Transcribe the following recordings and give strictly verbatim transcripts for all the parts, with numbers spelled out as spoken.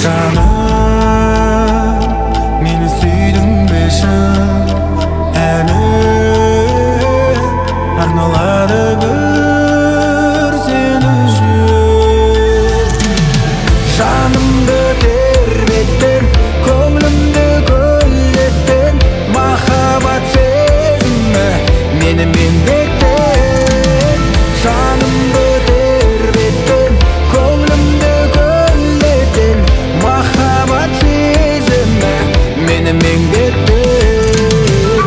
Жаным, мені сүйдің бе шын? Әнім арналады бір сен үшін. Жанымды тербеттің, көңілімді көлдеттің, махаббат сезімі мені меңдеттің. Жанымды тербеттің, көңілімді көлдеттің, махаббат сезімі мені меңдеттің.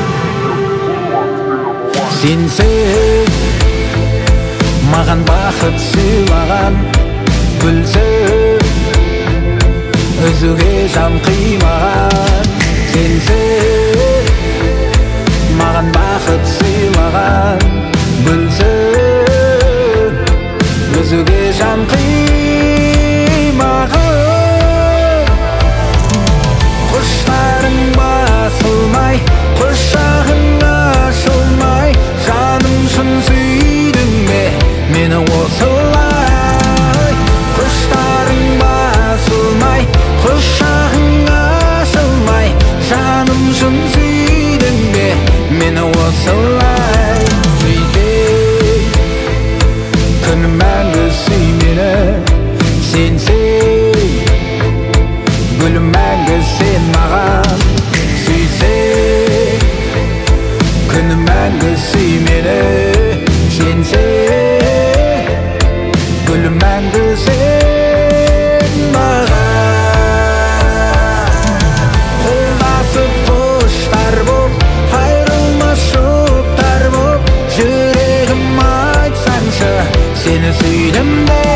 Сенсің маған бақыт сыйлаған, гүлсің үзуге жан қимаған. Сенсің маған бақыт сыйлаған, гүлсің үзуге жан қимаған. Құштарың басылмай, құшағың ашылмай, жаным шын сүйдің бе мені осылай? Құштарың басылмай, құшағың ашылмай, жаным шын сүйдің бе мені осылай? Сүйсең күні мәңгі сүй мені, сенсең гүлім мәңгі сен маған. Сүйсең күні мәңгі сүй мені, сенсең гүлім мәңгі сен маған. Қолдасып құштар боп, айрылмас жұптар боп, жүрегім айтсаңшы сені сүйдім деп.